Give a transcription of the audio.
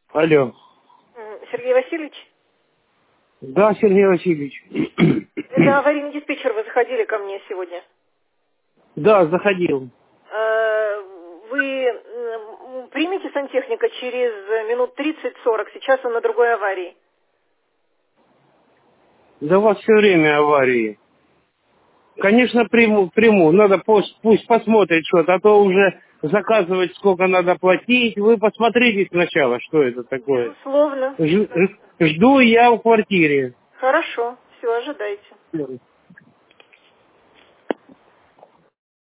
Алло. Сергей Васильевич? Да, Сергей Васильевич. Это аварийный диспетчер, вы заходили ко мне сегодня. Да, заходил. Вы примете сантехника через минут 30-40, сейчас он на другой аварии. Да у вас все время аварии. Конечно, приму. Надо пусть посмотрит что-то, а то уже заказывать сколько надо платить. Вы посмотрите сначала, что это такое. Безусловно. Жду я в квартире. Хорошо, все, ожидайте.